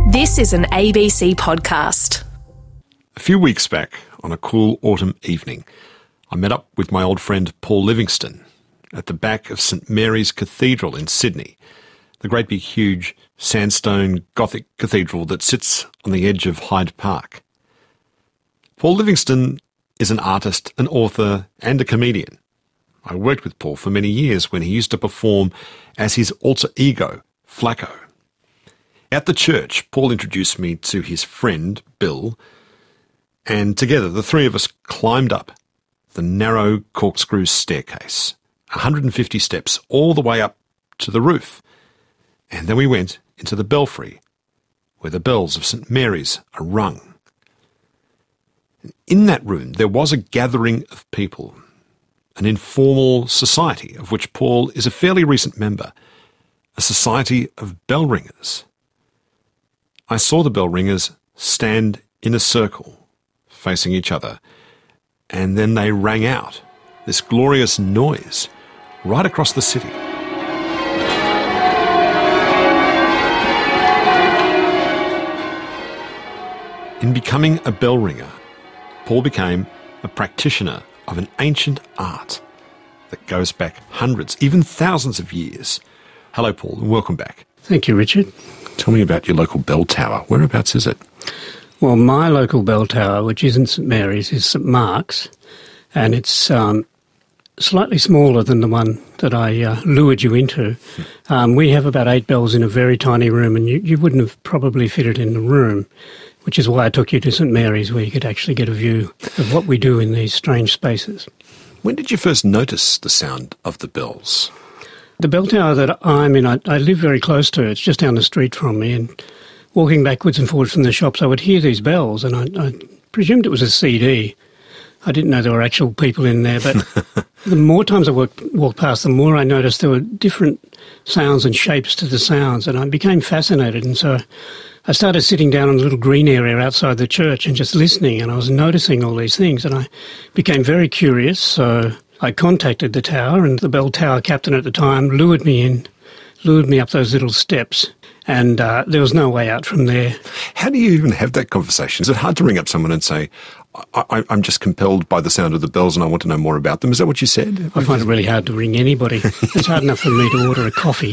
This is an ABC podcast. A few weeks back, on a cool autumn evening, I met up with my old friend Paul Livingston at the back of St Mary's Cathedral in Sydney, the great big huge sandstone Gothic cathedral that sits on the edge of Hyde Park. Paul Livingston is an artist, an author and a comedian. I worked with Paul for many years when he used to perform as his alter ego, Flacco. At the church, Paul introduced me to his friend, Bill, and together the three of us climbed up the narrow corkscrew staircase, 150 steps all the way up to the roof. And then we went into the belfry, where the bells of St Mary's are rung. In that room there was a gathering of people, an informal society of which Paul is a fairly recent member, a society of bell ringers. I saw the bell ringers stand in a circle, facing each other, and then they rang out this glorious noise right across the city. In becoming a bell ringer, Paul became a practitioner of an ancient art that goes back hundreds, even thousands of years. Hello, Paul, and welcome back. Thank you, Richard. Tell me about your local bell tower. Whereabouts is it? Well, my local bell tower, which isn't St Mary's, is St Mark's, and it's slightly smaller than the one that I lured you into. We have about 8 bells in a very tiny room, and you wouldn't have probably fitted in the room, which is why I took you to St Mary's, where you could actually get a view of what we do in these strange spaces. When did you first notice the sound of the bells? The bell tower that I'm in, I live very close to. It's just down the street from me, and walking backwards and forwards from the shops, I would hear these bells, and I presumed it was a CD. I didn't know there were actual people in there, but the more times I walked past, the more I noticed there were different sounds and shapes to the sounds, and I became fascinated. And so I started sitting down in a little green area outside the church and just listening, and I was noticing all these things, and I became very curious. So I contacted the tower, and the bell tower captain at the time lured me up those little steps, and there was no way out from there. How do you even have that conversation? Is it hard to ring up someone and say, I'm just compelled by the sound of the bells and I want to know more about them? Is that what you said? I find it really hard to ring anybody. It's hard enough for me to order a coffee.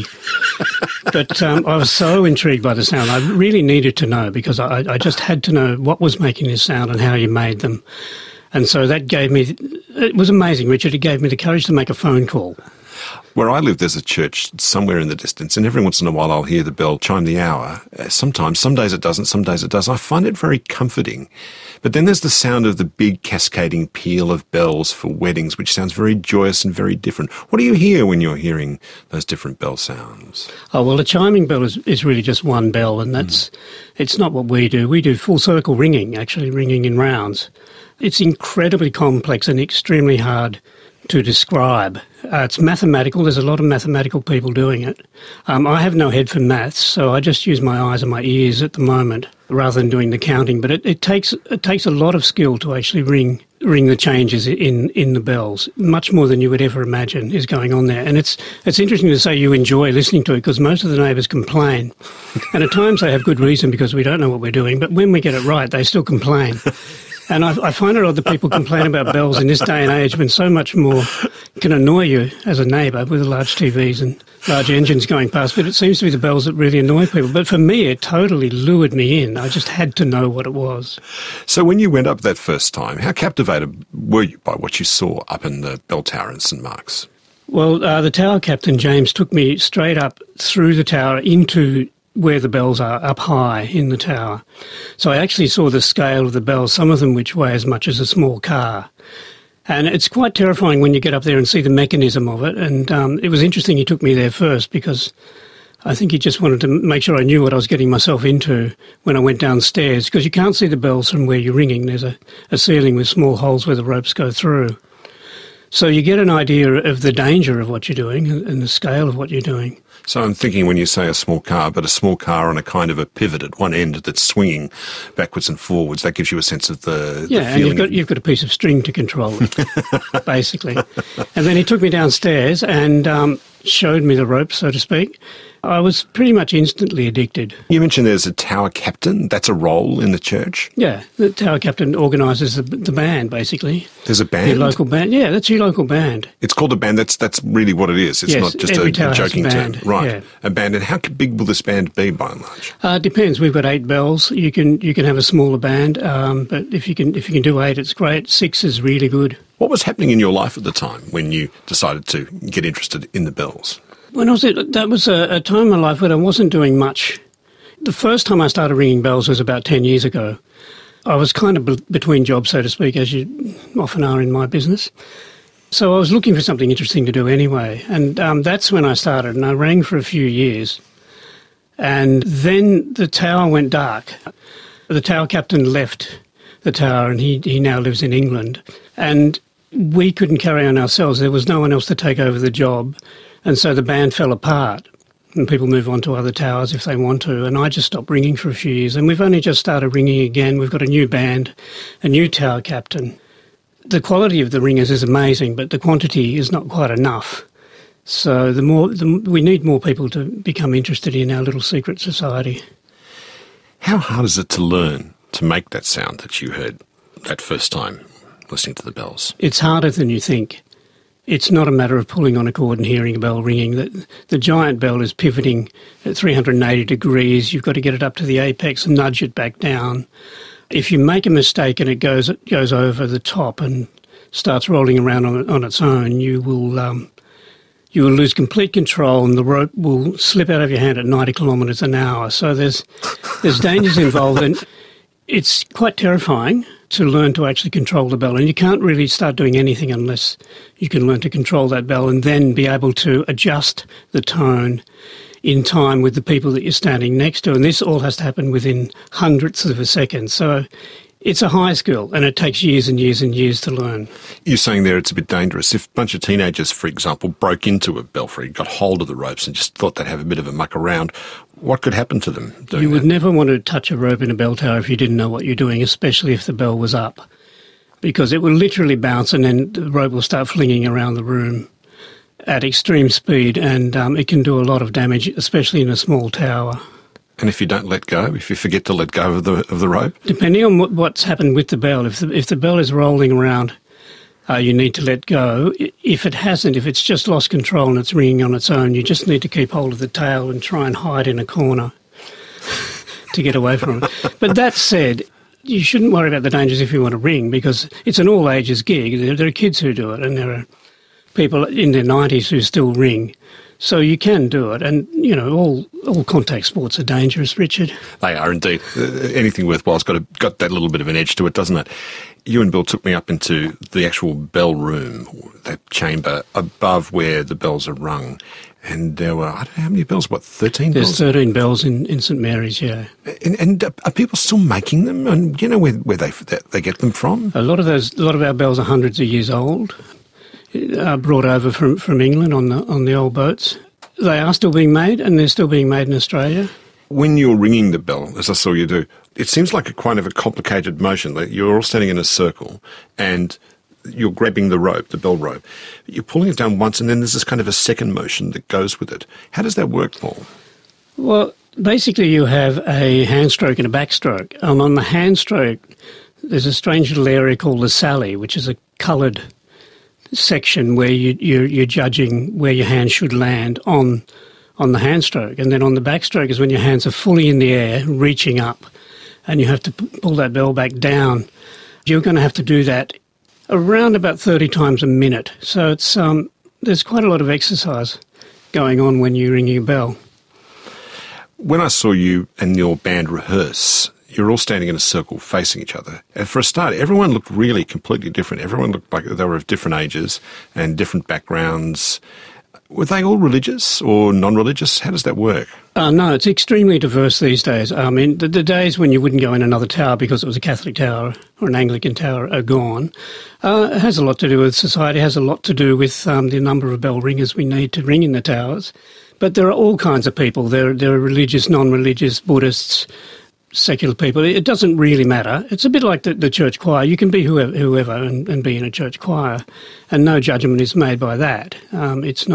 But I was so intrigued by the sound. I really needed to know, because I just had to know what was making this sound and how you made them. And so that gave me, it was amazing, Richard. It gave me the courage to make a phone call. Where I live, there's a church somewhere in the distance, and every once in a while I'll hear the bell chime the hour. Sometimes, some days it doesn't, some days it does. I find it very comforting. But then there's the sound of the big cascading peal of bells for weddings, which sounds very joyous and very different. What do you hear when you're hearing those different bell sounds? Oh, well, a chiming bell is really just one bell, and it's not what we do. We do full circle ringing, actually ringing in rounds. It's incredibly complex and extremely hard to describe. It's mathematical. There's a lot of mathematical people doing it. I have no head for maths, so I just use my eyes and my ears at the moment rather than doing the counting. But it takes a lot of skill to actually ring the changes in the bells, much more than you would ever imagine is going on there. And it's interesting to say you enjoy listening to it, because most of the neighbours complain. And at times they have good reason, because we don't know what we're doing. But when we get it right, they still complain. And I find it odd that people complain about bells in this day and age, when so much more can annoy you as a neighbour with the large TVs and large engines going past. But it seems to be the bells that really annoy people. But for me, it totally lured me in. I just had to know what it was. So when you went up that first time, how captivated were you by what you saw up in the bell tower in St Mark's? Well, the tower captain, James, took me straight up through the tower into where the bells are, up high in the tower. So I actually saw the scale of the bells, some of them which weigh as much as a small car. And it's quite terrifying when you get up there and see the mechanism of it. And it was interesting he took me there first, because I think he just wanted to make sure I knew what I was getting myself into when I went downstairs, because you can't see the bells from where you're ringing. There's a ceiling with small holes where the ropes go through. So you get an idea of the danger of what you're doing and the scale of what you're doing. So I'm thinking when you say a small car, but a small car on a kind of a pivot at one end that's swinging backwards and forwards, that gives you a sense of the feeling. And you've got a piece of string to control it, basically. And then he took me downstairs and showed me the ropes, so to speak. I was pretty much instantly addicted. You mentioned there's a tower captain. That's a role in the church? Yeah, the tower captain organises the band, basically. There's a band? Your local band. Yeah, that's your local band. It's called a band. That's really what it is. It's yes, not just every a tower joking has a term. band. Right, Yeah. a band. And how big will this band be by and large? It depends. We've got 8 bells. You can have a smaller band, but if you can do 8, it's great. 6 is really good. What was happening in your life at the time when you decided to get interested in the bells? When that was a time in my life when I wasn't doing much. The first time I started ringing bells was about 10 years ago. I was kind of between jobs, so to speak, as you often are in my business. So I was looking for something interesting to do anyway, and that's when I started, and I rang for a few years. And then the tower went dark. The tower captain left the tower, and he now lives in England. And we couldn't carry on ourselves. There was no one else to take over the job. And so the band fell apart, and people move on to other towers if they want to. And I just stopped ringing for a few years. And we've only just started ringing again. We've got a new band, a new tower captain. The quality of the ringers is amazing, but the quantity is not quite enough. So we need more people to become interested in our little secret society. How hard is it to learn to make that sound that you heard that first time listening to the bells? It's harder than you think. It's not a matter of pulling on a cord and hearing a bell ringing. The giant bell is pivoting at 380 degrees. You've got to get it up to the apex and nudge it back down. If you make a mistake and it goes over the top and starts rolling around on its own, you will lose complete control, and the rope will slip out of your hand at 90 kilometres an hour. So there's dangers involved, and it's quite terrifying to learn to actually control the bell. And you can't really start doing anything unless you can learn to control that bell and then be able to adjust the tone in time with the people that you're standing next to. And this all has to happen within hundredths of a second. So it's a high skill, and it takes years and years and years to learn. You're saying there it's a bit dangerous. If a bunch of teenagers, for example, broke into a belfry, got hold of the ropes and just thought they'd have a bit of a muck around, what could happen to them doing You would that? never want to touch a rope in a bell tower if you didn't know what you're doing, especially if the bell was up, because it will literally bounce and then the rope will start flinging around the room at extreme speed, and it can do a lot of damage, especially in a small tower. And if you don't let go, if you forget to let go of the rope? Depending on what's happened with the bell, if the bell is rolling around, you need to let go. If it hasn't, if it's just lost control and it's ringing on its own, you just need to keep hold of the tail and try and hide in a corner to get away from it. But that said, you shouldn't worry about the dangers if you want to ring, because it's an all-ages gig. There are kids who do it, and there are people in their 90s who still ring. So you can do it, and, you know, all contact sports are dangerous, Richard. They are indeed. Anything worthwhile's got that little bit of an edge to it, doesn't it? You and Bill took me up into the actual bell room, that chamber above where the bells are rung, and there were, I don't know how many bells, 13 bells? There's 13 bells in St Mary's, yeah. And are people still making them? And do you know where they get them from? A lot of our bells are hundreds of years old. Brought over from England on the old boats. They are still being made, and they're still being made in Australia. When you're ringing the bell, as I saw you do, it seems like a kind of a complicated motion. Like you're all standing in a circle, and you're grabbing the rope, the bell rope. You're pulling it down once, and then there's this kind of a second motion that goes with it. How does that work, Paul? Well, basically you have a hand stroke and a backstroke. And on the hand stroke, there's a strange little area called the sally, which is a coloured section where you're judging where your hand should land on the hand stroke. And then on the backstroke is when your hands are fully in the air, reaching up, and you have to pull that bell back down. You're going to have to do that around about 30 times a minute. So it's there's quite a lot of exercise going on when you're ringing a bell. When I saw you and your band rehearse, you're all standing in a circle facing each other. And for a start, everyone looked really completely different. Everyone looked like they were of different ages and different backgrounds. Were they all religious or non-religious? How does that work? No, it's extremely diverse these days. I mean, the days when you wouldn't go in another tower because it was a Catholic tower or an Anglican tower are gone. It has a lot to do with society. It has a lot to do with the number of bell ringers we need to ring in the towers. But there are all kinds of people. There are religious, non-religious, Buddhists, secular people. It doesn't really matter. It's a bit like the church choir. You can be whoever and be in a church choir, and no judgment is made by that. It's not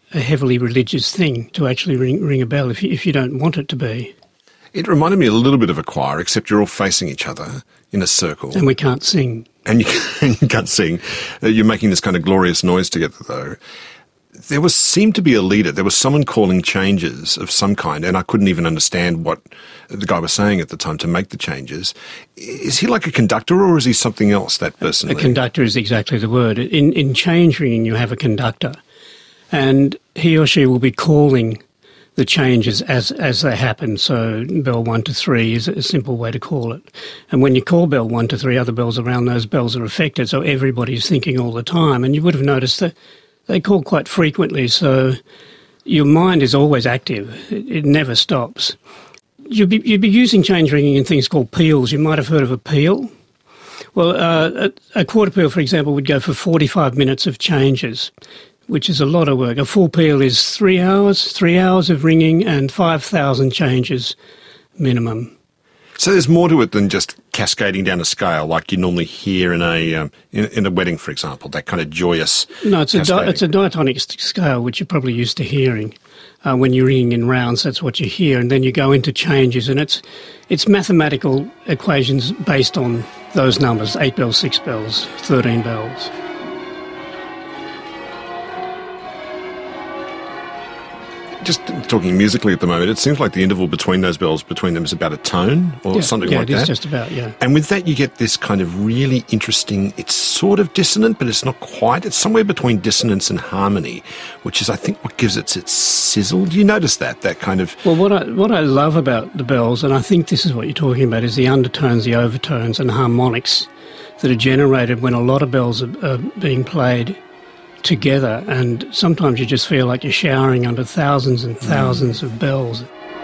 a heavily religious thing to actually ring a bell if you don't want it to be. It reminded me a little bit of a choir, except you're all facing each other in a circle. And we can't sing. And you can't sing. You're making this kind of glorious noise together, though. There seemed to be a leader. There was someone calling changes of some kind, and I couldn't even understand what the guy was saying at the time to make the changes. Is he like a conductor, or is he something else, that person? A conductor is exactly the word. In change ringing, you have a conductor, and he or she will be calling the changes as they happen. So bell 1 to 3 is a simple way to call it. And when you call bell 1 to 3, other bells around those bells are affected, so everybody's thinking all the time. And you would have noticed that they call quite frequently, so your mind is always active. It never stops. You'd be using change ringing in things called peals. You might have heard of a peal. Well, a quarter peal, for example, would go for 45 minutes of changes, which is a lot of work. A full peal is 3 hours of ringing and 5,000 changes minimum. So there's more to it than just cascading down a scale like you normally hear in a wedding, for example, that kind of joyous. No, it's a diatonic scale, which you're probably used to hearing. When you're ringing in rounds, that's what you hear, and then you go into changes, and it's mathematical equations based on those numbers: 8 bells, 6 bells, 13 bells. Just talking musically at the moment, it seems like the interval between those bells, between them, is about a tone or something like that. Yeah, it is just about, yeah. And with that, you get this kind of really interesting, it's sort of dissonant, but it's not quite. It's somewhere between dissonance and harmony, which is, I think, what gives it its sizzle. Do you notice that kind of... Well, what I love about the bells, and I think this is what you're talking about, is the undertones, the overtones and harmonics that are generated when a lot of bells are being played together, and sometimes you just feel like you're showering under thousands and thousands of bells.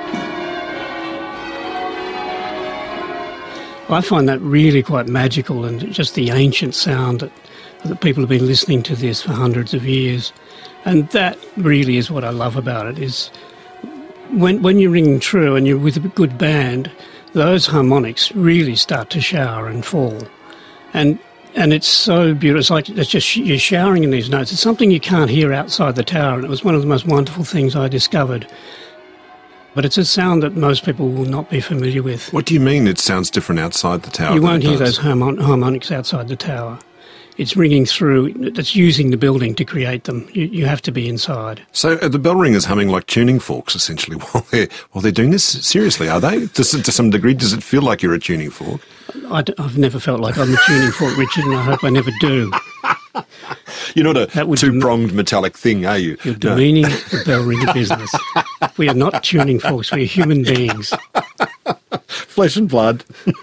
I find that really quite magical, and just the ancient sound that people have been listening to this for hundreds of years. And that really is what I love about it, is when you're ringing true and you're with a good band, those harmonics really start to shower and fall. And it's so beautiful. It's just you're showering in these notes. It's something you can't hear outside the tower, and it was one of the most wonderful things I discovered. But it's a sound that most people will not be familiar with. What do you mean it sounds different outside the tower? You won't hear those harmonics outside the tower. It's ringing through, it's using the building to create them. You have to be inside. So are the bell ringers humming like tuning forks, essentially, while they're doing this? Seriously, are they? To some degree, does it feel like you're a tuning fork? I've never felt like I'm a tuning fork, Richard, and I hope I never do. You're not a two-pronged metallic thing, are you? You're demeaning the bell ringer business. We are not tuning forks, we are human beings. Flesh and blood.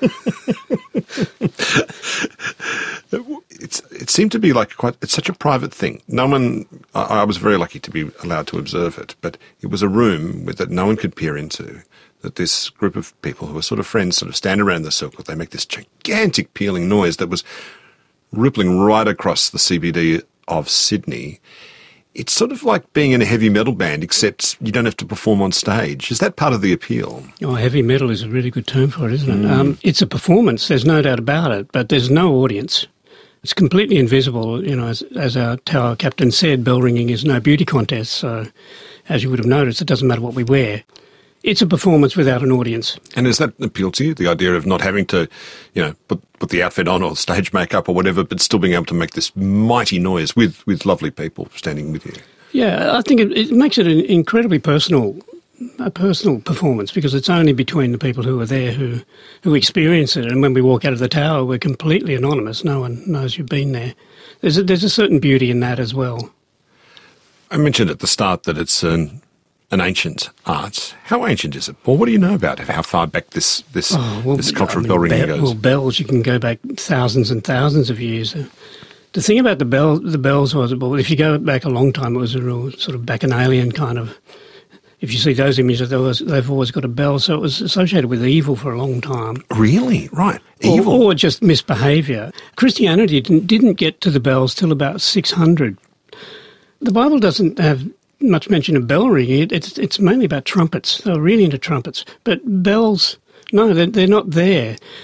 It seemed to be like it's such a private thing. No one, I was very lucky to be allowed to observe it, but it was a room that no one could peer into, that this group of people who were sort of friends sort of stand around the circle. They make this gigantic pealing noise that was rippling right across the CBD of Sydney. It's sort of like being in a heavy metal band, except you don't have to perform on stage. Is that part of the appeal? Oh, heavy metal is a really good term for it, isn't it? It's a performance, there's no doubt about it, but there's no audience. It's completely invisible, you know, as our tower captain said, bell ringing is no beauty contest, so as you would have noticed, it doesn't matter what we wear. It's a performance without an audience. And does that appeal to you, the idea of not having to, you know, put the outfit on or stage makeup or whatever, but still being able to make this mighty noise with lovely people standing with you? Yeah, I think it makes it an incredibly personal performance, because it's only between the people who are there who experience it. And when we walk out of the tower, we're completely anonymous. No one knows you've been there. There's a certain beauty in that as well. I mentioned at the start that it's an ancient art. How ancient is it, Paul? What do you know about it? How far back this culture of bell ringing goes? Well, bells, you can go back thousands and thousands of years. The thing about the bells was, well, if you go back a long time, it was a real sort of bacchanalian kind of. If you see those images, they've always got a bell, so it was associated with evil for a long time. Really? Right. Evil? Or just misbehaviour. Christianity didn't get to the bells till about 600. The Bible doesn't have much mention of bell ringing. It's mainly about trumpets. They were really into trumpets. But bells, no, they're not there.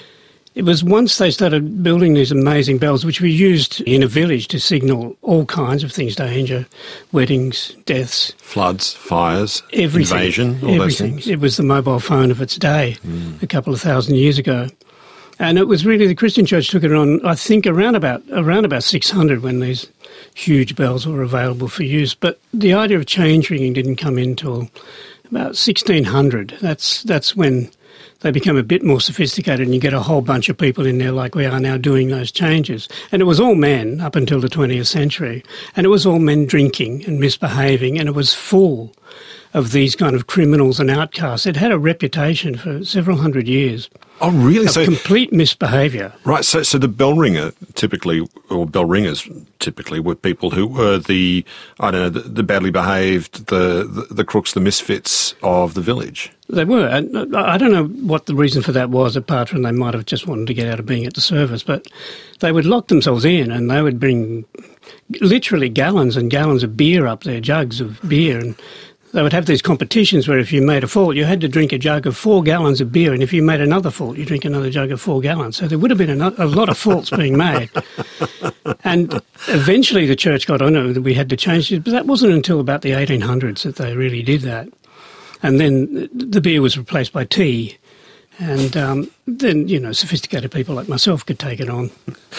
It was once they started building these amazing bells, which were used in a village to signal all kinds of things, danger, weddings, deaths. Floods, fires, everything, invasion, all those things. It was the mobile phone of its day a couple of thousand years ago. And it was really the Christian Church took it on, I think, around about 600 when these huge bells were available for use. But the idea of change ringing didn't come in until about 1600. That's when they become a bit more sophisticated and you get a whole bunch of people in there like we are now doing those changes. And it was all men up until the 20th century. And it was all men drinking and misbehaving, and it was full of these kind of criminals and outcasts. It had a reputation for several hundred years. Oh, really? Of complete misbehaviour. Right, so the bell ringer typically, or bell ringers typically, were people who were the badly behaved, the crooks, the misfits of the village. They were. And I don't know what the reason for that was, apart from they might have just wanted to get out of being at the service, but they would lock themselves in and they would bring literally gallons and gallons of beer up there, jugs of beer, and they would have these competitions where if you made a fault, you had to drink a jug of 4 gallons of beer, and if you made another fault, you drink another jug of 4 gallons. So there would have been a lot of faults being made. And eventually the church got on it that we had to change it, but that wasn't until about the 1800s that they really did that. And then the beer was replaced by tea, and then, sophisticated people like myself could take it on.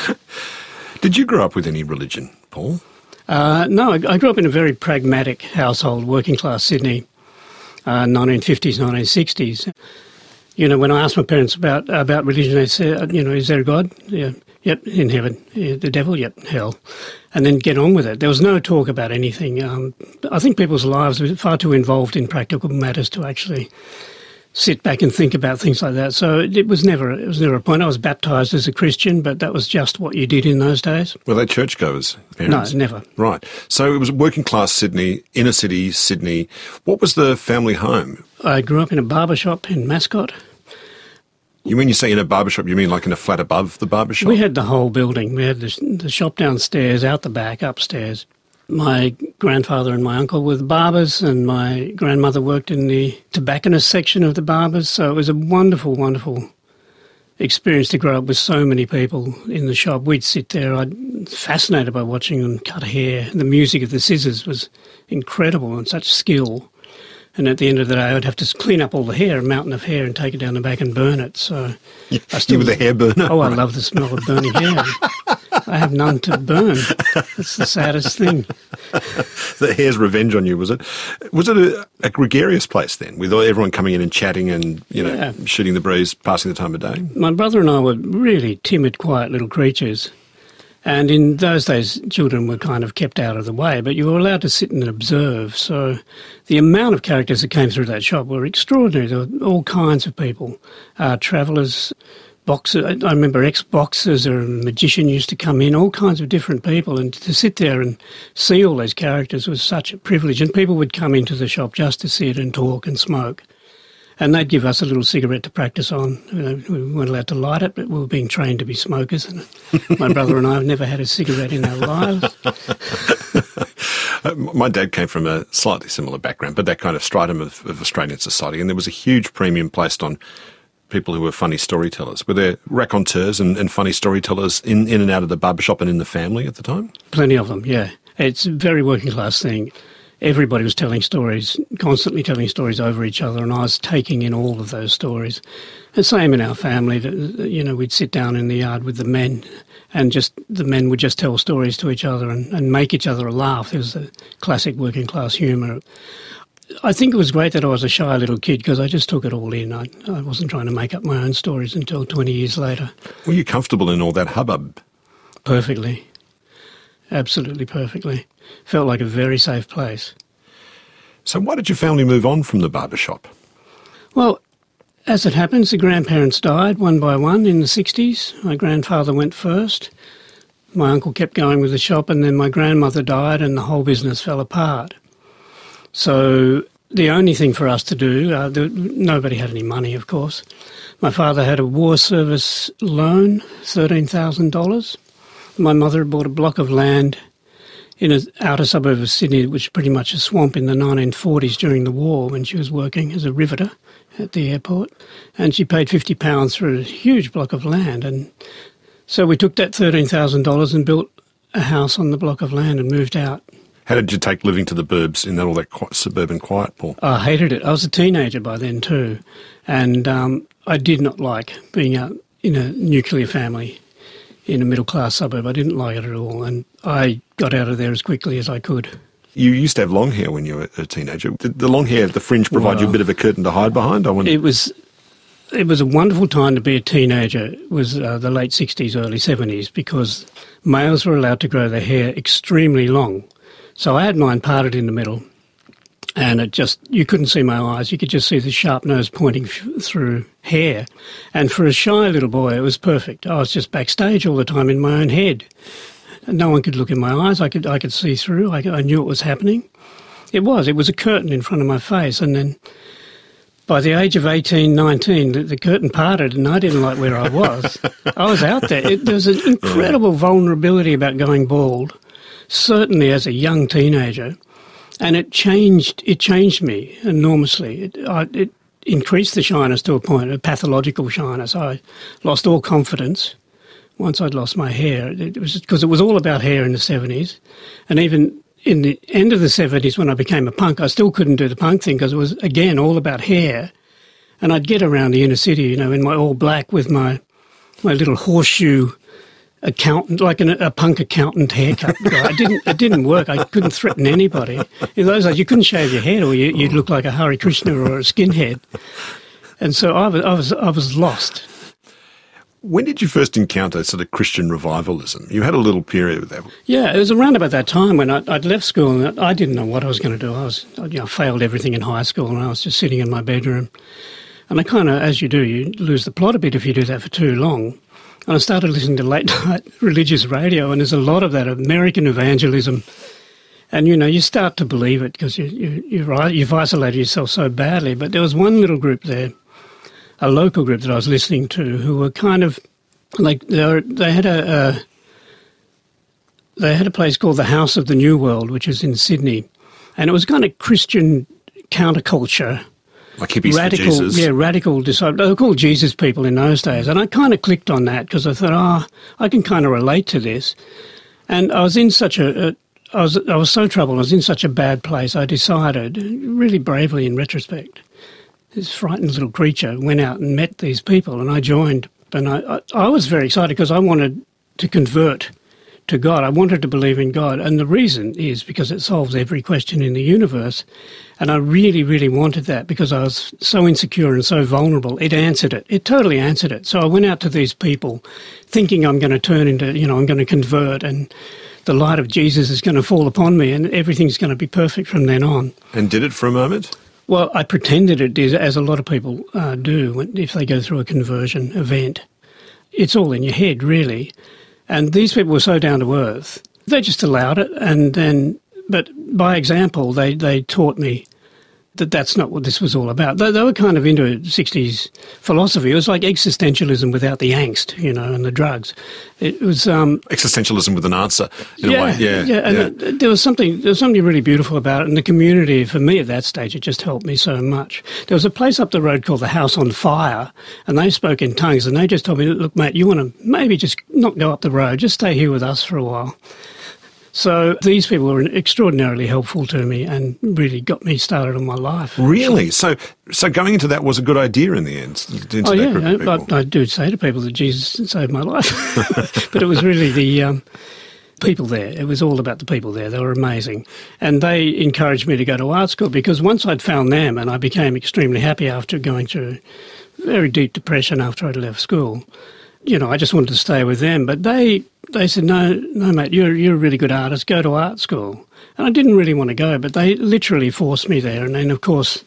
Did you grow up with any religion, Paul? No, I grew up in a very pragmatic household, working class Sydney, 1950s, 1960s. When I asked my parents about religion, they said, is there a God? Yeah, yep, in heaven. Yeah, the devil? Yep, hell. And then get on with it. There was no talk about anything. I think people's lives were far too involved in practical matters to actually sit back and think about things like that. So it was never a point. I was baptised as a Christian, but that was just what you did in those days. Were they churchgoers, parents? No, never. Right. So it was working class Sydney, inner city Sydney. What was the family home? I grew up in a barber shop in Mascot. When you say in a barber shop, you mean like in a flat above the barber shop? We had the whole building. We had the shop downstairs, out the back, upstairs. My grandfather and my uncle were the barbers, and my grandmother worked in the tobacconist section of the barbers. So it was a wonderful, wonderful experience to grow up with so many people in the shop. We'd sit there. I'm fascinated by watching them cut hair. The music of the scissors was incredible and such skill. And at the end of the day, I'd have to clean up all the hair, a mountain of hair, and take it down the back and burn it. So you were the hair burner? Oh, I love the smell of burning hair. I have none to burn. That's the saddest thing. The hair's revenge on you, was it? Was it a gregarious place then, with everyone coming in and chatting and, shooting the breeze, passing the time of day? My brother and I were really timid, quiet little creatures. And in those days, children were kind of kept out of the way, but you were allowed to sit and observe. So the amount of characters that came through that shop were extraordinary. There were all kinds of people, travellers, boxers. I remember ex-boxers, or a magician used to come in, all kinds of different people. And to sit there and see all those characters was such a privilege. And people would come into the shop just to sit and talk and smoke. And they'd give us a little cigarette to practice on. We weren't allowed to light it, but we were being trained to be smokers. And my brother and I have never had a cigarette in our lives. My dad came from a slightly similar background, but that kind of stratum of Australian society. And there was a huge premium placed on people who were funny storytellers. Were there raconteurs and funny storytellers in and out of the barbershop and in the family at the time? Plenty of them, yeah. It's a very working class thing. Everybody was telling stories, constantly telling stories over each other, and I was taking in all of those stories. And same in our family, we'd sit down in the yard with the men, and the men would just tell stories to each other and make each other laugh. There was the classic working class humour. I think it was great that I was a shy little kid because I just took it all in. I wasn't trying to make up my own stories until 20 years later. Were you comfortable in all that hubbub? Perfectly. Absolutely perfectly. Felt like a very safe place. So why did your family move on from the barber shop? Well, as it happens, the grandparents died one by one in the 60s. My grandfather went first. My uncle kept going with the shop, and then my grandmother died and the whole business fell apart. So the only thing for us to do, nobody had any money, of course. My father had a war service loan, $13,000. My mother had bought a block of land in an outer suburb of Sydney, which was pretty much a swamp in the 1940s during the war when she was working as a riveter at the airport, and she paid £50 for a huge block of land. And so we took that $13,000 and built a house on the block of land and moved out. How did you take living to the burbs in all that suburban quiet, Paul? I hated it. I was a teenager by then too, and I did not like being out in a nuclear family in a middle-class suburb. I didn't like it at all, and I got out of there as quickly as I could. You used to have long hair when you were a teenager. Did the long hair, the fringe, provide you a bit of a curtain to hide behind? It was a wonderful time to be a teenager. It was the late 60s, early 70s, because males were allowed to grow their hair extremely long. So I had mine parted in the middle, and you couldn't see my eyes. You could just see the sharp nose pointing through hair. And for a shy little boy, it was perfect. I was just backstage all the time in my own head. And no one could look in my eyes. I could see through. I knew what was happening. It was a curtain in front of my face. And then by the age of 18, 19, the curtain parted and I didn't like where I was. I was out there. There was an incredible vulnerability about going bald, certainly as a young teenager. And it changed me enormously. It increased the shyness to a point, a pathological shyness. I lost all confidence once I'd lost my hair. It was because it was all about hair in the 70s. And even in the end of the 70s when I became a punk, I still couldn't do the punk thing because it was, again, all about hair. And I'd get around the inner city, in my all black with my little horseshoe accountant, like a punk accountant haircut. It didn't work. I couldn't threaten anybody. In those days, you couldn't shave your head or you'd look like a Hare Krishna or a skinhead. And so I was lost. When did you first encounter sort of Christian revivalism? You had a little period with that. Yeah, it was around about that time when I'd left school and I didn't know what I was going to do. I failed everything in high school and I was just sitting in my bedroom. And I kind of, as you do, you lose the plot a bit if you do that for too long. And I started listening to late-night religious radio, and there's a lot of that American evangelism. And, you start to believe it because you've isolated yourself so badly. But there was one little group there, a local group that I was listening to, who were kind of like they had a place called the House of the New World, which is in Sydney, and it was kind of Christian counterculture. Like hippies for Jesus. Yeah, radical disciples. They were called Jesus people in those days. And I kind of clicked on that because I thought, I can kind of relate to this. And I was in such I was so troubled. I was in such a bad place. I decided, really bravely in retrospect, this frightened little creature went out and met these people and I joined. And I was very excited because I wanted to convert to God. I wanted to believe in God. And the reason is because it solves every question in the universe. And I really, really wanted that because I was so insecure and so vulnerable. It answered it. It totally answered it. So I went out to these people thinking I'm going to turn into, I'm going to convert and the light of Jesus is going to fall upon me and everything's going to be perfect from then on. And did it for a moment? Well, I pretended it did, as a lot of people do if they go through a conversion event. It's all in your head, really. And these people were so down to earth. They just allowed it but by example, they taught me that that's not what this was all about. They were kind of into 60s philosophy. It was like existentialism without the angst, and the drugs. It was existentialism with an answer in a way. Yeah. And there was something really beautiful about it. And the community, for me at that stage, it just helped me so much. There was a place up the road called the House on Fire, and they spoke in tongues. And they just told me, "Look, mate, you want to maybe just not go up the road. Just stay here with us for a while." So these people were extraordinarily helpful to me and really got me started on my life. Really? So going into that was a good idea in the end? I do say to people that Jesus saved my life. But it was really the people there. It was all about the people there. They were amazing. And they encouraged me to go to art school because once I'd found them and I became extremely happy after going through very deep depression after I'd left school, I just wanted to stay with them. But they said, no, mate, you're a really good artist. Go to art school. And I didn't really want to go, but they literally forced me there. And then, of course,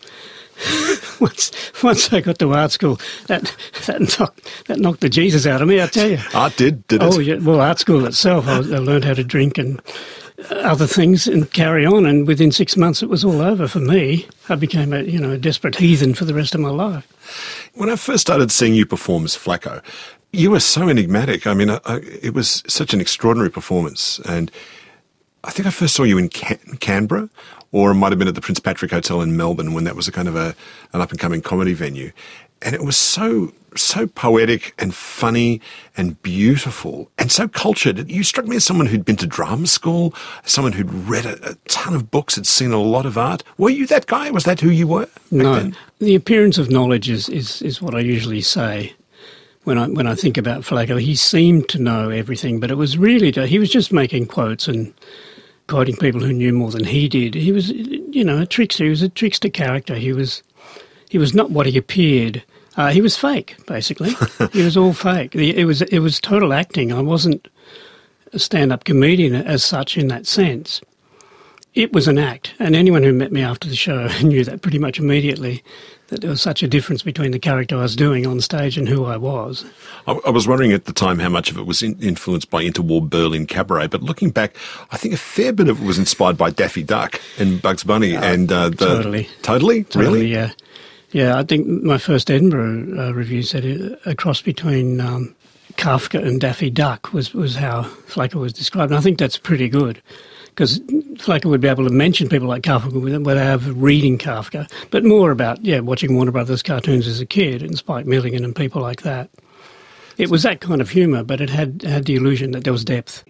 once I got to art school, that knocked the Jesus out of me, I tell you. Art did it? Oh, yeah. Well, art school itself, I learned how to drink and other things and carry on. And within 6 months, it was all over for me. I became a desperate heathen for the rest of my life. When I first started seeing you perform as Flacco, you were so enigmatic. I mean, it was such an extraordinary performance. And I think I first saw you in Canberra, or it might have been at the Prince Patrick Hotel in Melbourne when that was a kind of an up-and-coming comedy venue. And it was so poetic and funny and beautiful and so cultured. You struck me as someone who'd been to drama school, someone who'd read a ton of books, had seen a lot of art. Were you that guy? Was that who you were? No. Then? The appearance of knowledge is what I usually say when I think about Flacco. He seemed to know everything, but it was really, he was just making quotes and quoting people who knew more than he did. He was, a trickster. He was a trickster character. He was not what he appeared. He was fake, basically. He was all fake. It was total acting. I wasn't a stand-up comedian as such in that sense. It was an act, and anyone who met me after the show knew that pretty much immediately, that there was such a difference between the character I was doing on stage and who I was. I was wondering at the time how much of it was influenced by interwar Berlin cabaret, but looking back, I think a fair bit of it was inspired by Daffy Duck and Bugs Bunny and Totally? Really? Yeah. Yeah, I think my first Edinburgh review said a cross between Kafka and Daffy Duck was how Flacco was described. And I think that's pretty good, because Flacco would be able to mention people like Kafka without reading Kafka, but more about, watching Warner Brothers cartoons as a kid and Spike Milligan and people like that. It was that kind of humour, but it had the illusion that there was depth.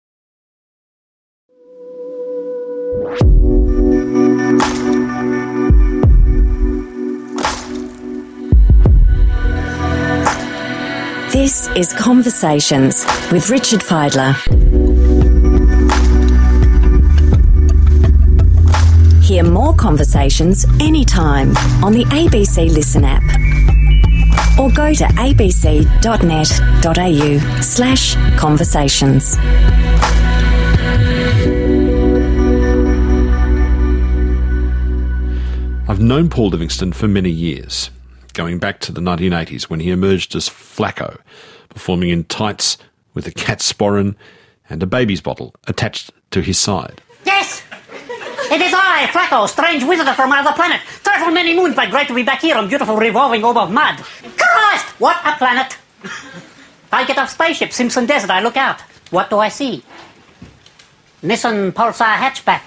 This is Conversations with Richard Fidler. Hear more conversations anytime on the ABC Listen app, or go to abc.net.au/conversations. I've known Paul Livingston for many years, going back to the 1980s when he emerged as Flacco, performing in tights with a cat sporran and a baby's bottle attached to his side. Yes! It is I, Flacco, strange visitor from another planet. Traveled many moons, but great to be back here on beautiful revolving orb of mud. Christ! What a planet! I get off spaceship, Simpson Desert, I look out. What do I see? Nissan Pulsar hatchback.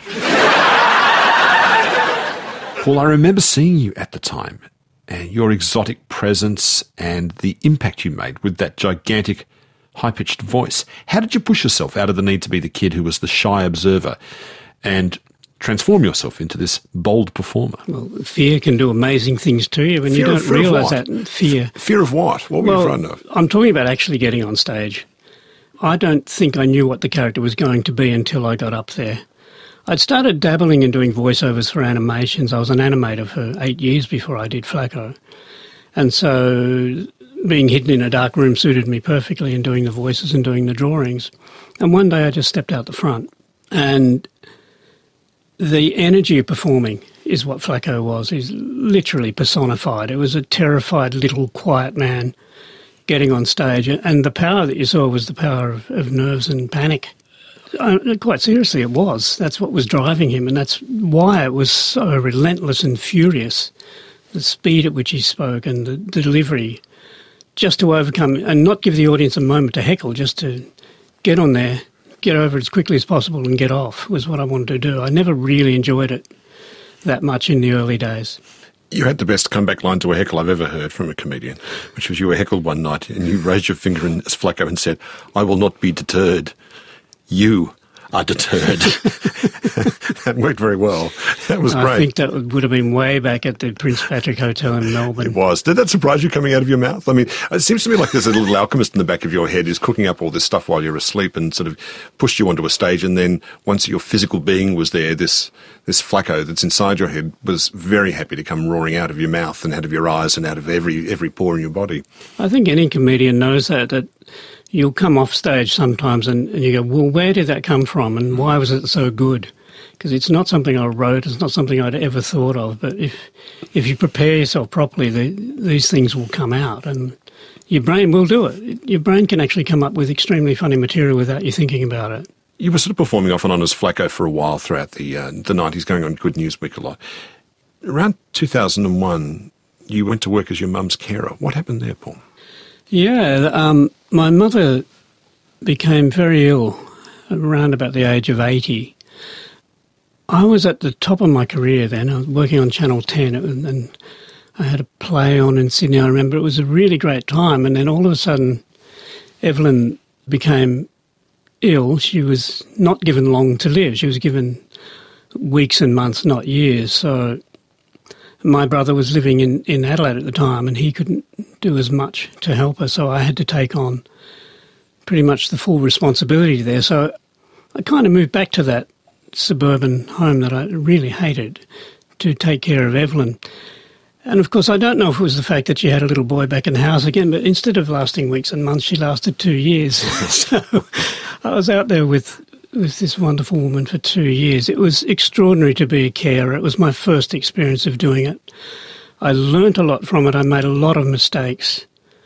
Paul, I remember seeing you at the time, and your exotic presence and the impact you made with that gigantic, high-pitched voice. How did you push yourself out of the need to be the kid who was the shy observer and transform yourself into this bold performer? Well, fear can do amazing things to you, and you don't realise that. Fear. Fear of what? What were you frightened of? I'm talking about actually getting on stage. I don't think I knew what the character was going to be until I got up there. I'd started dabbling in doing voiceovers for animations. I was an animator for 8 years before I did Flacco. And so being hidden in a dark room suited me perfectly, in doing the voices and doing the drawings. And one day I just stepped out the front, and the energy of performing is what Flacco was. He's literally personified. It was a terrified little quiet man getting on stage, and the power that you saw was the power of nerves and panic. Quite seriously, it was. That's what was driving him, and that's why it was so relentless and furious, the speed at which he spoke and the delivery, just to overcome and not give the audience a moment to heckle, just to get on there, get over it as quickly as possible and get off, was what I wanted to do. I never really enjoyed it that much in the early days. You had the best comeback line to a heckle I've ever heard from a comedian, which was you were heckled one night and you raised your finger as Flacco and said, "I will not be deterred. You are deterred." That worked very well. That was great. I think that would have been way back at the Prince Patrick Hotel in Melbourne. It was. Did that surprise you coming out of your mouth? I mean, it seems to me like there's a little alchemist in the back of your head who's cooking up all this stuff while you're asleep and sort of pushed you onto a stage, and then once your physical being was there, this Flacco that's inside your head was very happy to come roaring out of your mouth and out of your eyes and out of every pore in your body. I think any comedian knows that you'll come off stage sometimes and you go, well, where did that come from and why was it so good? Because it's not something I wrote, it's not something I'd ever thought of, but if you prepare yourself properly, these things will come out and your brain will do it. Your brain can actually come up with extremely funny material without you thinking about it. You were sort of performing off and on as Flacco for a while throughout the 90s, going on Good News Week a lot. Around 2001, you went to work as your mum's carer. What happened there, Paul? Yeah, my mother became very ill around about the age of 80. I was at the top of my career then. I was working on Channel 10 and I had a play on in Sydney. I remember it was a really great time, and then all of a sudden Evelyn became ill. She was not given long to live. She was given weeks and months, not years. So my brother was living in Adelaide at the time, and he couldn't do as much to help her, so I had to take on pretty much the full responsibility there. So I kind of moved back to that suburban home that I really hated to take care of Evelyn. And of course, I don't know if it was the fact that she had a little boy back in the house again, but instead of lasting weeks and months, she lasted 2 years. So I was out there with this wonderful woman for 2 years. It was extraordinary to be a carer. It was my first experience of doing it. I learnt a lot from it. I made a lot of mistakes.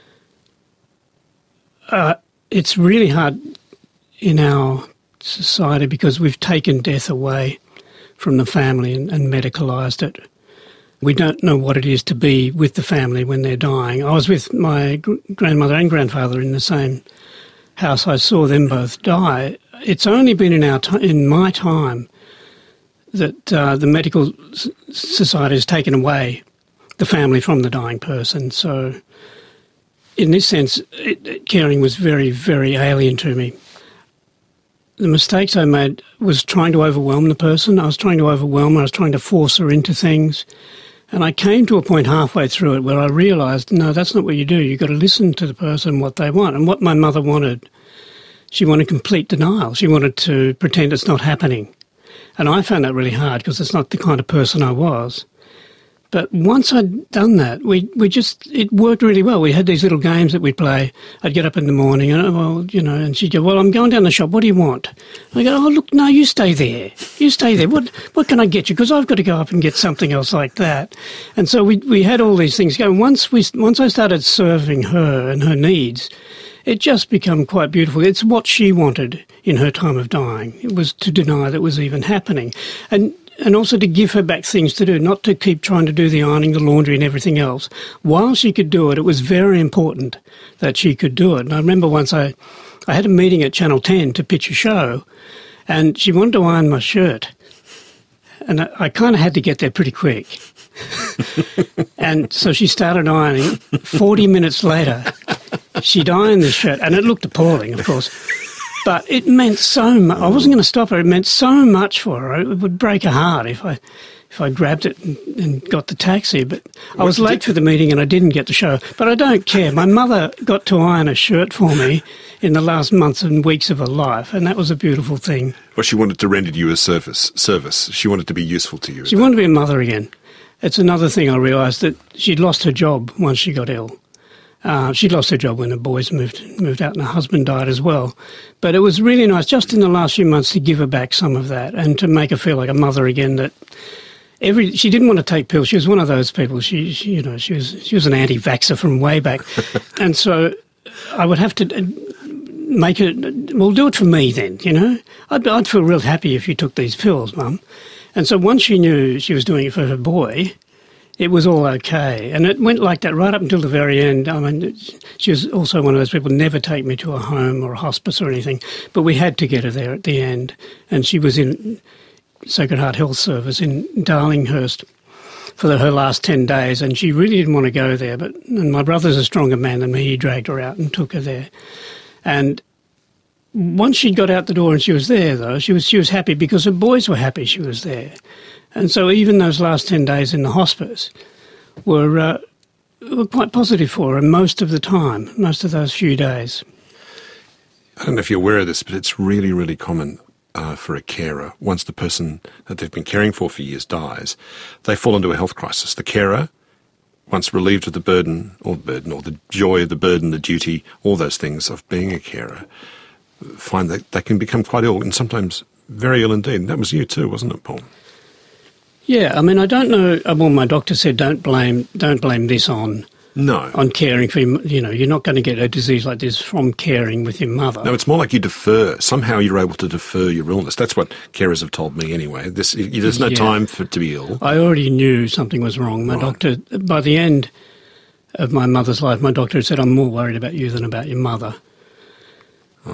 It's really hard in our society because we've taken death away from the family and medicalised it. We don't know what it is to be with the family when they're dying. I was with my grandmother and grandfather in the same house. I saw them both die. It's only been in my time that the medical society has taken away the family from the dying person. So in this sense, caring was very, very alien to me. The mistakes I made was trying to overwhelm the person. I was trying to overwhelm her. I was trying to force her into things. And I came to a point halfway through it where I realised, no, that's not what you do. You've got to listen to the person, what they want. And what my mother wanted, she wanted complete denial. She wanted to pretend it's not happening. And I found that really hard because it's not the kind of person I was. But once I'd done that, it worked really well. We had these little games that we'd play. I'd get up in the morning and she'd go, well, I'm going down the shop. What do you want? I go, oh, look, no, you stay there. You stay there. What can I get you? Because I've got to go up and get something else like that. And so we had all these things going. Once I started serving her and her needs, it just became quite beautiful. It's what she wanted in her time of dying. It was to deny that was even happening. And also to give her back things to do, not to keep trying to do the ironing, the laundry and everything else. While she could do it, it was very important that she could do it. And I remember once I had a meeting at Channel 10 to pitch a show, and she wanted to iron my shirt. And I kind of had to get there pretty quick. And so she started ironing. 40 minutes later, she'd ironed the shirt, and it looked appalling, of course. But it meant so much. I wasn't going to stop her. It meant so much for her. It would break her heart if I grabbed it and got the taxi. But I was late for the meeting and I didn't get the show. But I don't care. My mother got to iron a shirt for me in the last months and weeks of her life, and that was a beautiful thing. Well, she wanted to render you a service. She wanted to be useful to you. She wanted to be a mother again. It's another thing I realised, that she'd lost her job once she got ill. She'd lost her job when her boys moved out and her husband died as well. But it was really nice just in the last few months to give her back some of that and to make her feel like a mother again. That she didn't want to take pills. She was one of those people. She was an anti-vaxxer from way back. And so I would have to make her, well, do it for me then, you know. I'd feel real happy if you took these pills, Mum. And so once she knew she was doing it for her boy, it was all okay. And it went like that right up until the very end. I mean, she was also one of those people who never take me to a home or a hospice or anything, but we had to get her there at the end. And she was in Sacred Heart Health Service in Darlinghurst for her last 10 days, and she really didn't want to go there. And my brother's a stronger man than me. He dragged her out and took her there. And once she'd got out the door and she was there, though, she was happy because her boys were happy she was there. And so even those last 10 days in the hospice were quite positive for her most of the time, most of those few days. I don't know if you're aware of this, but it's really, really common for a carer. Once the person that they've been caring for years dies, they fall into a health crisis. The carer, once relieved of the burden or the joy of the burden, the duty, all those things of being a carer, find that they can become quite ill and sometimes very ill indeed. And that was you too, wasn't it, Paul? Yeah, I mean, I don't know. Well, my doctor said don't blame this on caring for your, you're not going to get a disease like this from caring with your mother. No, it's more like you defer. Somehow you're able to defer your illness. That's what carers have told me anyway. There's no time to be ill. I already knew something was wrong. My doctor, by the end of my mother's life, my doctor had said, I'm more worried about you than about your mother. Oh.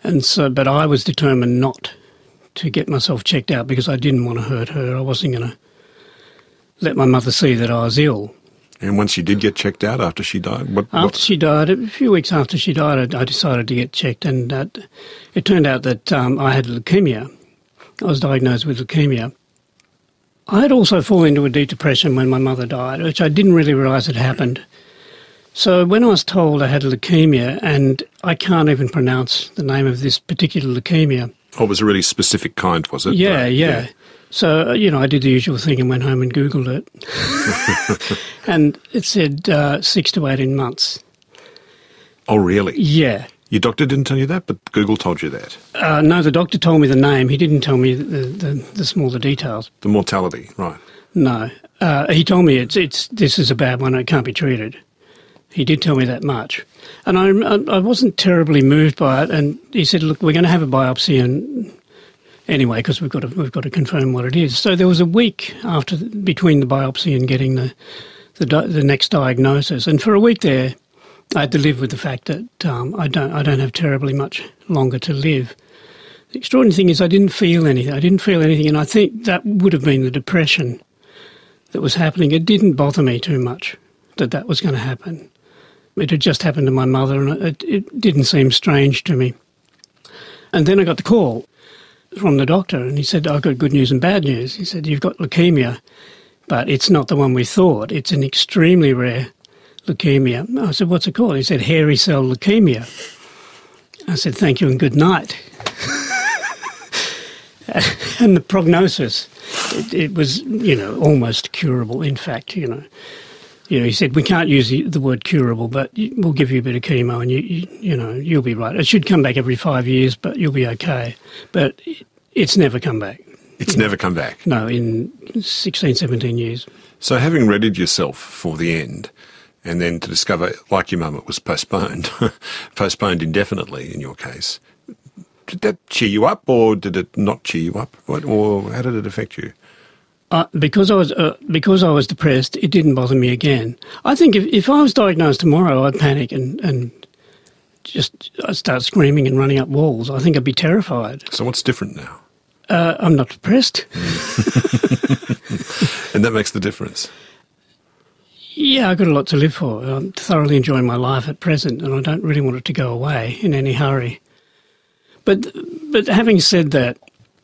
And so, but I was determined not to get myself checked out because I didn't want to hurt her. I wasn't going to let my mother see that I was ill. And once you did get checked out after she died? After she died, a few weeks after she died, I decided to get checked, and it turned out that I had leukemia. I was diagnosed with leukemia. I had also fallen into a deep depression when my mother died, which I didn't really realise had happened. So when I was told I had leukemia, and I can't even pronounce the name of this particular leukemia. Oh, it was a really specific kind, was it? Yeah. So, I did the usual thing and went home and Googled it. And it said 6 to 18 months. Oh, really? Yeah. Your doctor didn't tell you that, but Google told you that? No, the doctor told me the name. He didn't tell me the smaller details. The mortality, right. No. He told me this is a bad one, it can't be treated. He did tell me that much. And I wasn't terribly moved by it, and he said, look, we're going to have a biopsy and anyway, because we've got to confirm what it is. So there was a week between the biopsy and getting the next diagnosis, and for a week there, I had to live with the fact that I don't have terribly much longer to live. The extraordinary thing is I didn't feel anything, and I think that would have been the depression that was happening. It didn't bother me too much that was going to happen. It had just happened to my mother, and it didn't seem strange to me. And then I got the call from the doctor, and he said, I've got good news and bad news. He said, you've got leukemia, but it's not the one we thought. It's an extremely rare leukemia. I said, what's it called? He said, hairy cell leukemia. I said, thank you and good night. And the prognosis, it was, almost curable, in fact, he said, we can't use the word curable, but we'll give you a bit of chemo and you'll be right. It should come back every 5 years, but you'll be okay. But it's never come back. It's never come back? No, in 16, 17 years. So having readied yourself for the end, and then to discover, like your mum, it was postponed indefinitely in your case, did that cheer you up or did it not cheer you up? Or how did it affect you? Because I was depressed, it didn't bother me again. I think if I was diagnosed tomorrow, I'd panic and I'd start screaming and running up walls. I think I'd be terrified. So what's different now? I'm not depressed. And that makes the difference? Yeah, I've got a lot to live for. I'm thoroughly enjoying my life at present, and I don't really want it to go away in any hurry. But having said that,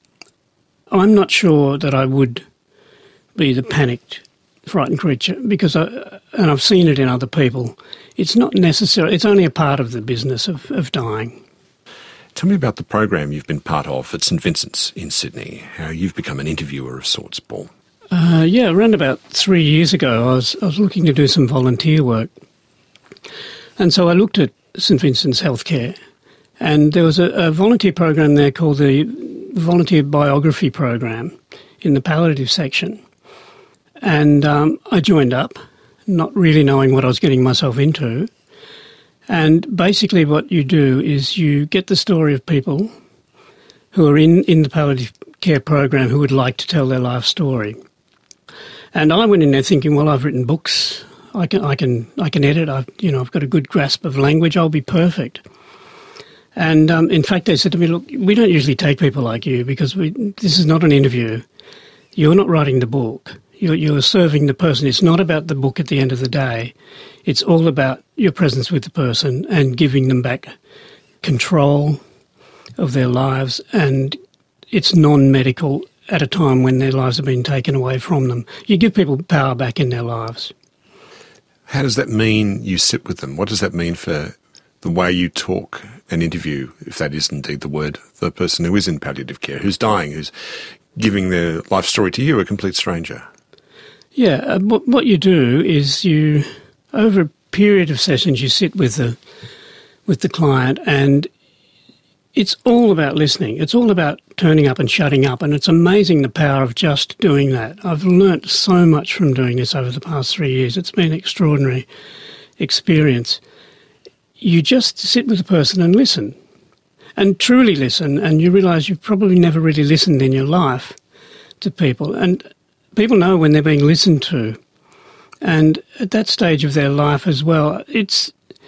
I'm not sure that I would be the panicked, frightened creature because and I've seen it in other people. It's not necessary. It's only a part of the business of dying. Tell me about the program you've been part of at St Vincent's in Sydney, how you've become an interviewer of sorts, Paul. Around about 3 years ago, I was looking to do some volunteer work. And so I looked at St Vincent's Healthcare, and there was a volunteer program there called the Volunteer Biography Program in the palliative section. And I joined up, not really knowing what I was getting myself into. And basically what you do is you get the story of people who are in the palliative care program who would like to tell their life story. And I went in there thinking, well, I've written books, I can edit, I've got a good grasp of language, I'll be perfect. And in fact, they said to me, look, we don't usually take people like you because this is not an interview. You're not writing the book. You're serving the person. It's not about the book at the end of the day. It's all about your presence with the person and giving them back control of their lives, and it's non-medical at a time when their lives have been taken away from them. You give people power back in their lives. How does that mean you sit with them? What does that mean for the way you talk and interview, if that is indeed the word, the person who is in palliative care, who's dying, who's giving their life story to you, a complete stranger? Yeah, what you do is over a period of sessions, you sit with the client, and it's all about listening. It's all about turning up and shutting up, and it's amazing the power of just doing that. I've learnt so much from doing this over the past 3 years. It's been an extraordinary experience. You just sit with the person and listen, and truly listen, and you realise you've probably never really listened in your life to people, and people know when they're being listened to. And at that stage of their life as well, it's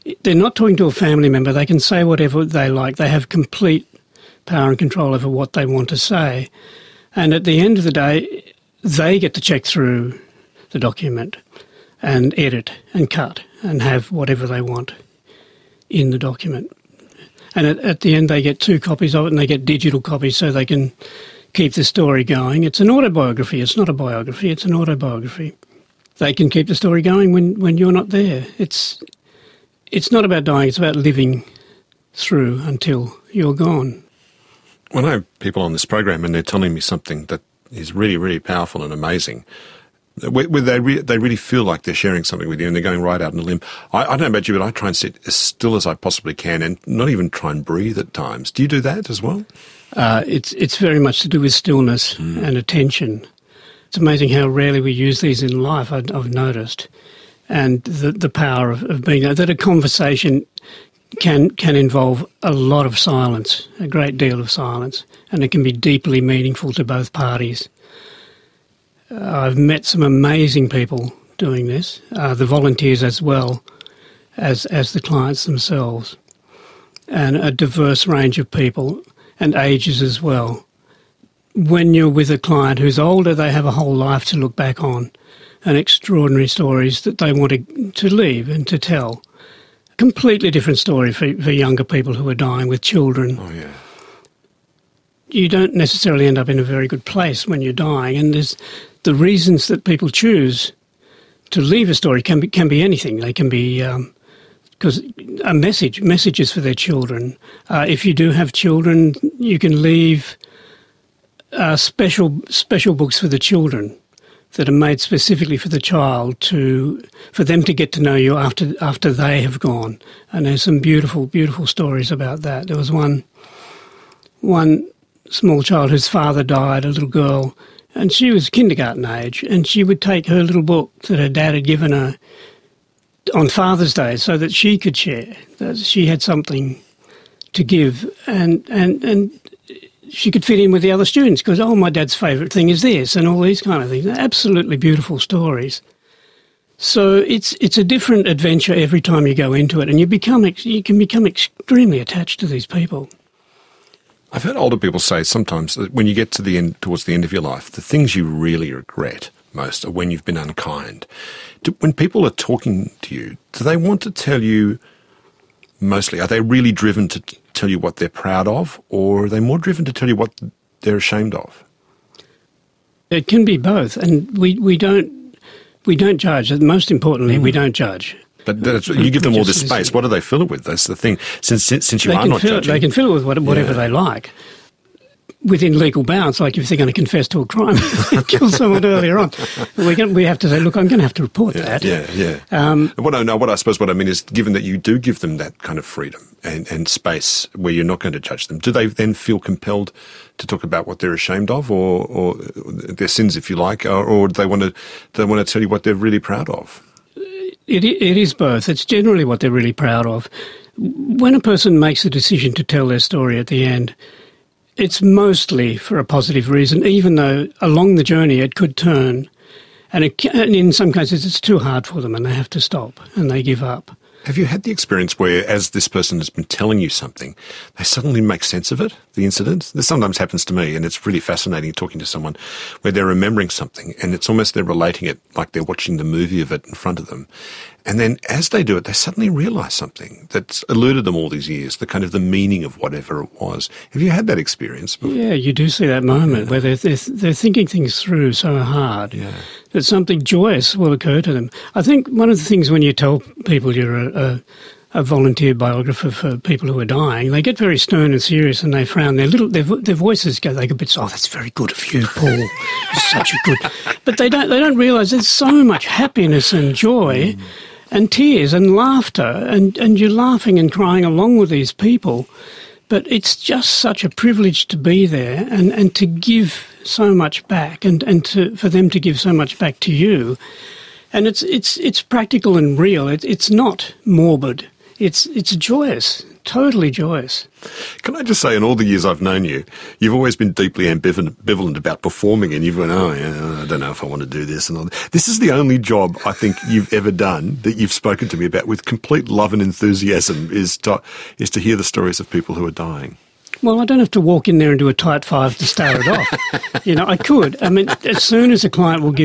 they're not talking to a family member. They can say whatever they like. They have complete power and control over what they want to say. And at the end of the day, they get to check through the document and edit and cut and have whatever they want in the document. And at the end, they get 2 copies of it, and they get digital copies so they can keep the story going. It's an autobiography. It's not a biography. It's an autobiography. They can keep the story going when you're not there. It's not about dying. It's about living through until you're gone. When I have people on this program and they're telling me something that is really, really powerful and amazing, where they really feel like they're sharing something with you and they're going right out on a limb. I don't know about you, but I try and sit as still as I possibly can and not even try and breathe at times. Do you do that as well? It's very much to do with stillness and attention. It's amazing how rarely we use these in life, I've noticed. And the power of being there, that a conversation can involve a lot of silence, a great deal of silence, and it can be deeply meaningful to both parties. I've met some amazing people doing this, the volunteers as well as the clients themselves, and a diverse range of people and ages as well. When you're with a client who's older, they have a whole life to look back on and extraordinary stories that they want to leave and to tell. Completely different story for younger people who are dying with children. Oh, yeah. You don't necessarily end up in a very good place when you're dying, and there's the reasons that people choose to leave a story can be anything. They can be because messages for their children. If you do have children, you can leave special books for the children that are made specifically for the child for them to get to know you after they have gone. And there's some beautiful, beautiful stories about that. There was one small child whose father died, a little girl, and she was kindergarten age, and she would take her little book that her dad had given her on Father's Day so that she could share, that she had something to give, and she could fit in with the other students because, my dad's favourite thing is this, and all these kind of things. They're absolutely beautiful stories. So it's a different adventure every time you go into it, and you can become extremely attached to these people. I've heard older people say sometimes that when you get towards the end of your life, the things you really regret most are when you've been unkind. When people are talking to you, do they want to tell you mostly, are they really driven to tell you what they're proud of, or are they more driven to tell you what they're ashamed of? It can be both, and we don't judge. Most importantly, we don't judge. But you give them all this space. What do they fill it with? That's the thing. Since you are not judging, they can fill it with whatever they like, within legal bounds. Like if they're going to confess to a crime, kill someone earlier on, we have to say, look, I'm going to have to report that. Yeah. What I mean is, given that you do give them that kind of freedom and space where you're not going to judge them, do they then feel compelled to talk about what they're ashamed of, or their sins, if you like, or do they want to tell you what they're really proud of? It is both. It's generally what they're really proud of. When a person makes a decision to tell their story at the end, it's mostly for a positive reason, even though along the journey it could turn, and in some cases it's too hard for them and they have to stop and they give up. Have you had the experience where, as this person has been telling you something, they suddenly make sense of it, the incident? This sometimes happens to me, and it's really fascinating talking to someone where they're remembering something, and it's almost they're relating it like they're watching the movie of it in front of them. And then as they do it, they suddenly realise something that's eluded them all these years, the kind of the meaning of whatever it was. Have you had that experience before? Yeah, you do see that moment where they're thinking things through so hard that something joyous will occur to them. I think one of the things when you tell people you're a volunteer biographer for people who are dying, they get very stern and serious and they frown. Their voices go, they go a bit, that's very good of you, Paul. You're such a good... But they don't realise there's so much happiness and joy and tears and laughter, and you're laughing and crying along with these people. But it's just such a privilege to be there and to give so much back and for them to give so much back to you. And it's practical and real. It's not morbid. It's joyous totally joyous. Can I just say, in all the years I've known you, you've always been deeply ambivalent about performing, and you've gone, oh, yeah, I don't know if I want to do this and all that. This is the only job I think you've ever done that you've spoken to me about with complete love and enthusiasm is to hear the stories of people who are dying. Well, I don't have to walk in there and do a tight five to start it off. I could. I mean, as soon as a client will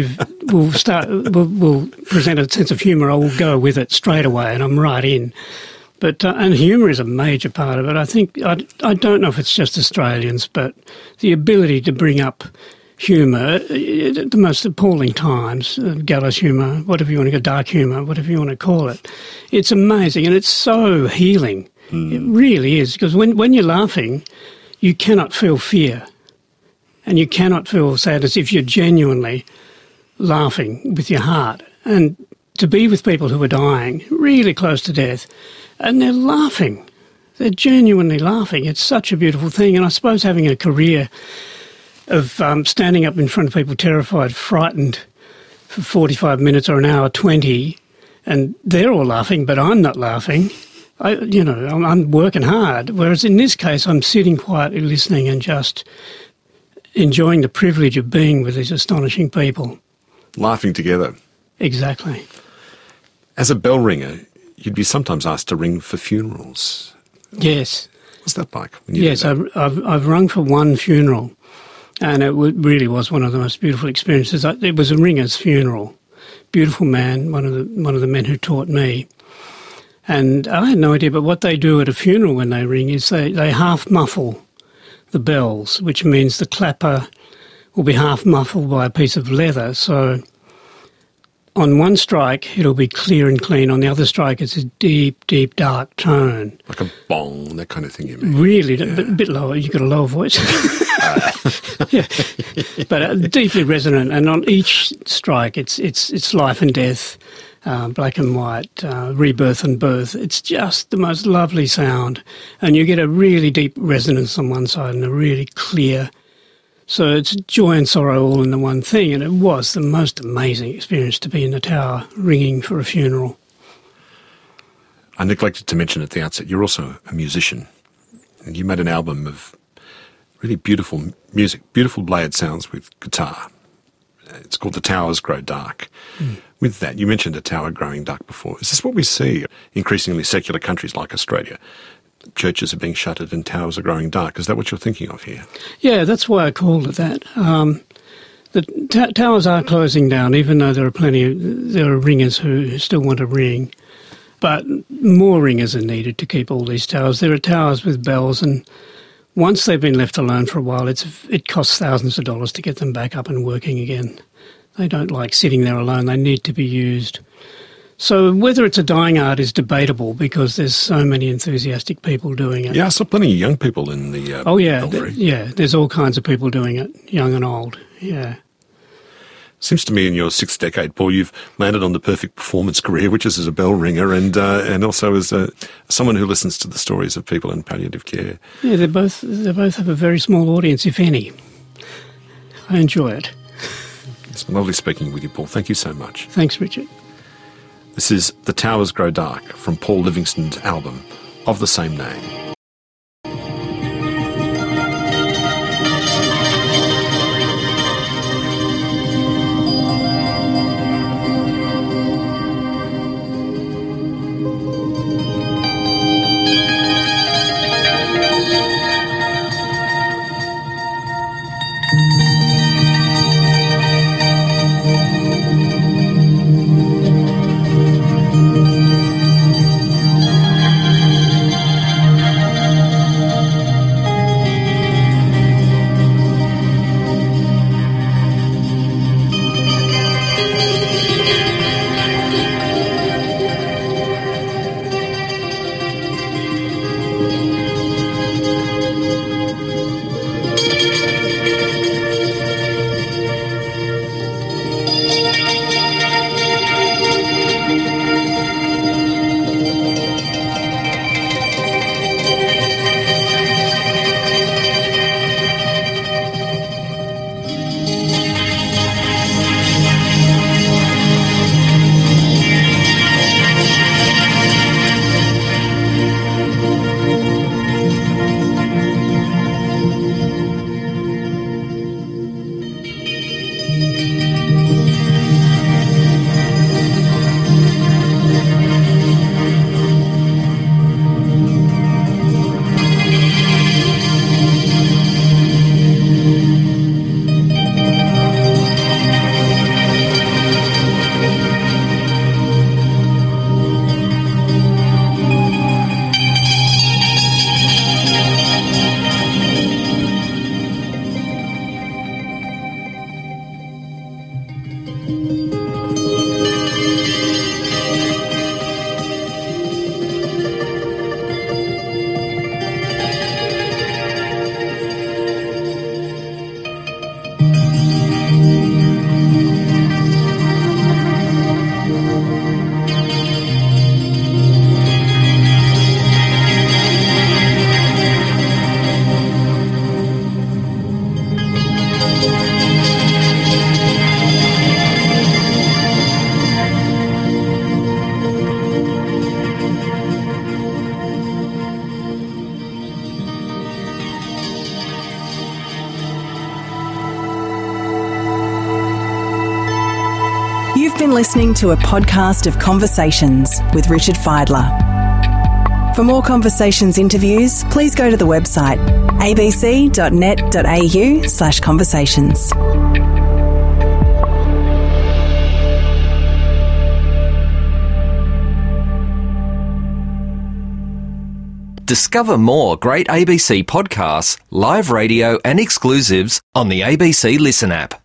present a sense of humour, I will go with it straight away, and I'm right in. But and humour is a major part of it. I think I don't know if it's just Australians, but the ability to bring up humour at the most appalling times, gallows humour, whatever you want to go, dark humour, whatever you want to call it, it's amazing, and it's so healing. It really is, because when you're laughing, you cannot feel fear and you cannot feel sadness if you're genuinely laughing with your heart. And to be with people who are dying, really close to death, and they're laughing, they're genuinely laughing. It's such a beautiful thing. And I suppose having a career of standing up in front of people terrified, frightened for 45 minutes or an hour 20, and they're all laughing, but I'm not laughing. I'm working hard, whereas in this case I'm sitting quietly listening and just enjoying the privilege of being with these astonishing people. Laughing together. Exactly. As a bell ringer, you'd be sometimes asked to ring for funerals. Yes. What's that like? When you yes, I've rung for one funeral, and it really was one of the most beautiful experiences. It was a ringer's funeral. Beautiful man, one of the men who taught me. And I had no idea, but what they do at a funeral when they ring is they half muffle the bells, which means the clapper will be half muffled by a piece of leather. So on one strike, it'll be clear and clean. On the other strike, it's a deep, deep, dark tone. Like a bong, that kind of thing, you mean? Really, a bit lower. You've got a lower voice. Yeah, but deeply resonant. And on each strike, it's life and death. Black and white, rebirth and birth. It's just the most lovely sound. And you get a really deep resonance on one side and a really clear. So it's joy and sorrow all in the one thing. And it was the most amazing experience to be in the tower ringing for a funeral. I neglected to mention at the outset, you're also a musician. And you made an album of really beautiful music, beautiful layered sounds with guitar. It's called The Towers Grow Dark. With that, you mentioned a tower growing dark before. Is this what we see in increasingly secular countries like Australia? Churches are being shuttered and towers are growing dark. Is that what you're thinking of here? Yeah, that's why I called it that. The towers are closing down, even though there are ringers who still want to ring. But more ringers are needed to keep all these towers. There are towers with bells, and once they've been left alone for a while, it costs thousands of dollars to get them back up and working again. They don't like sitting there alone. They need to be used. So whether it's a dying art is debatable because there's so many enthusiastic people doing it. Yeah, I saw plenty of young people in the belfry. There's all kinds of people doing it, young and old, yeah. Seems to me in your sixth decade, Paul, you've landed on the perfect performance career, which is as a bell ringer and also as someone who listens to the stories of people in palliative care. Yeah, they both have a very small audience, if any. I enjoy it. It's been lovely speaking with you, Paul. Thank you so much. Thanks, Richard. This is The Towers Grow Dark from Paul Livingston's album of the same name. been listening to a podcast of Conversations with Richard Fidler. For more Conversations interviews, please go to the website abc.net.au/conversations. Discover more great ABC podcasts, live radio and exclusives on the ABC Listen app.